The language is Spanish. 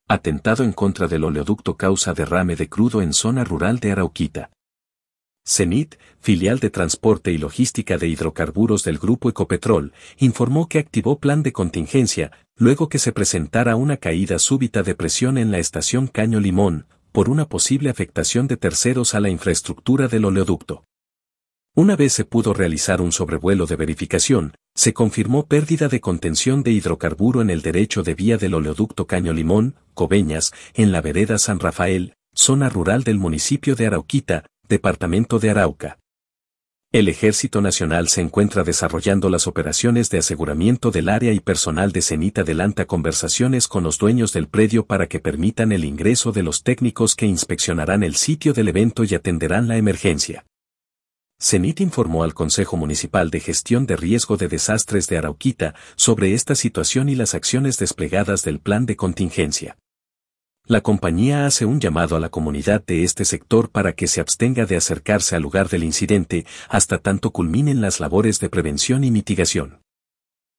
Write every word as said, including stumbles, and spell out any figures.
Atentado en contra del oleoducto causa derrame de crudo en zona rural de Arauquita. Cenit, filial de transporte y logística de hidrocarburos del grupo Ecopetrol, informó que activó plan de contingencia, luego que se presentara una caída súbita de presión en la estación Caño Limón, por una posible afectación de terceros a la infraestructura del oleoducto. Una vez se pudo realizar un sobrevuelo de verificación, se confirmó pérdida de contención de hidrocarburo en el derecho de vía del oleoducto Caño Limón, Coveñas, en la vereda San Rafael, zona rural del municipio de Arauquita, departamento de Arauca. El Ejército Nacional se encuentra desarrollando las operaciones de aseguramiento del área y personal de Cenit adelanta conversaciones con los dueños del predio para que permitan el ingreso de los técnicos que inspeccionarán el sitio del evento y atenderán la emergencia. Cenit informó al Consejo Municipal de Gestión de Riesgo de Desastres de Arauquita sobre esta situación y las acciones desplegadas del plan de contingencia. La compañía hace un llamado a la comunidad de este sector para que se abstenga de acercarse al lugar del incidente hasta tanto culminen las labores de prevención y mitigación.